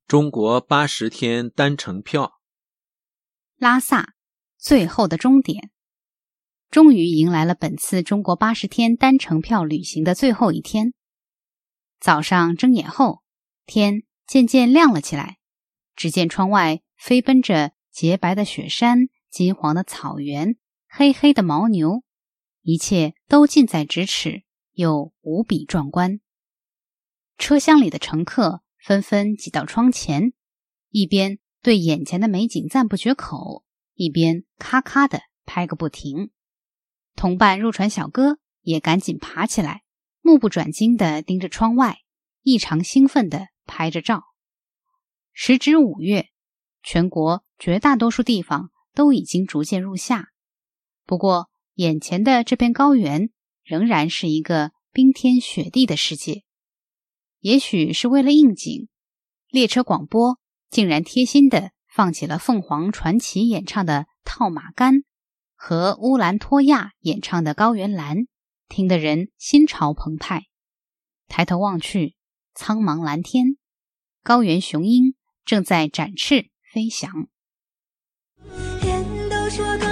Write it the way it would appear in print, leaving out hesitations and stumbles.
中国80天单程票。 拉萨，最后的终点。终于迎来了本次中国80天单程票旅行的最后一天。早上睁眼后，天渐渐亮了起来，只见窗外飞奔着洁白的雪山、金黄的草原、黑黑的牦牛，一切都近在咫尺，又无比壮观。车厢里的乘客纷纷挤到窗前，一边对眼前的美景赞不绝口，一边咔咔地拍个不停。同伴入船小哥也赶紧爬起来，目不转睛地盯着窗外，异常兴奋地拍着照。时值5月，全国绝大多数地方都已经逐渐入夏，不过眼前的这片高原仍然是一个冰天雪地的世界。也许是为了应景，列车广播竟然贴心地放起了凤凰传奇演唱的《套马杆》和乌兰托娅演唱的《高原蓝》，听得人心潮澎湃。抬头望去，苍茫蓝天，高原雄鹰正在展翅飞翔。 人都说